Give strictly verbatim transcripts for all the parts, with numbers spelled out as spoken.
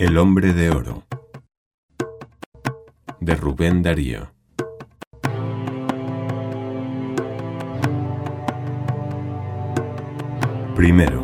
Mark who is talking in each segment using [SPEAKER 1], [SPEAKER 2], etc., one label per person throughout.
[SPEAKER 1] El hombre de oro, de Rubén Darío. Primero.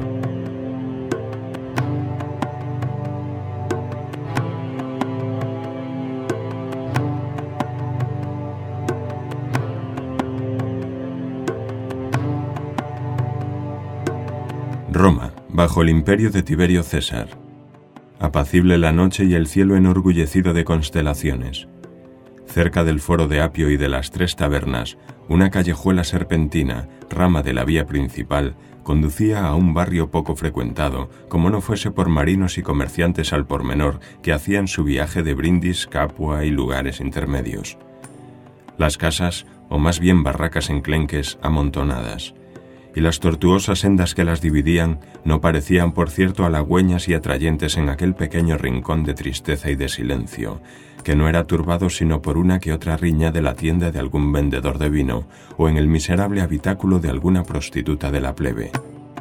[SPEAKER 1] Roma, bajo el imperio de Tiberio César. Apacible la noche y el cielo enorgullecido de constelaciones. Cerca del foro de Apio y de las tres tabernas, una callejuela serpentina, rama de la vía principal, conducía a un barrio poco frecuentado, como no fuese por marinos y comerciantes al por menor que hacían su viaje de Brindis, Capua y lugares intermedios. Las casas, o más bien barracas enclenques, amontonadas, y las tortuosas sendas que las dividían no parecían, por cierto, halagüeñas y atrayentes en aquel pequeño rincón de tristeza y de silencio, que no era turbado sino por una que otra riña de la tienda de algún vendedor de vino o en el miserable habitáculo de alguna prostituta de la plebe.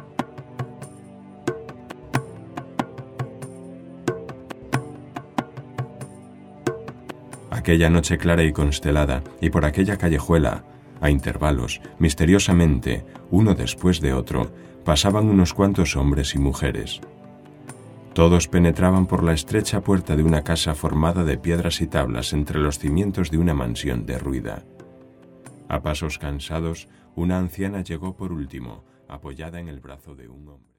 [SPEAKER 1] Aquella noche clara y constelada, y por aquella callejuela, a intervalos, misteriosamente, uno después de otro, pasaban unos cuantos hombres y mujeres. Todos penetraban por la estrecha puerta de una casa formada de piedras y tablas entre los cimientos de una mansión derruida. A pasos cansados, una anciana llegó por último, apoyada en el brazo de un hombre.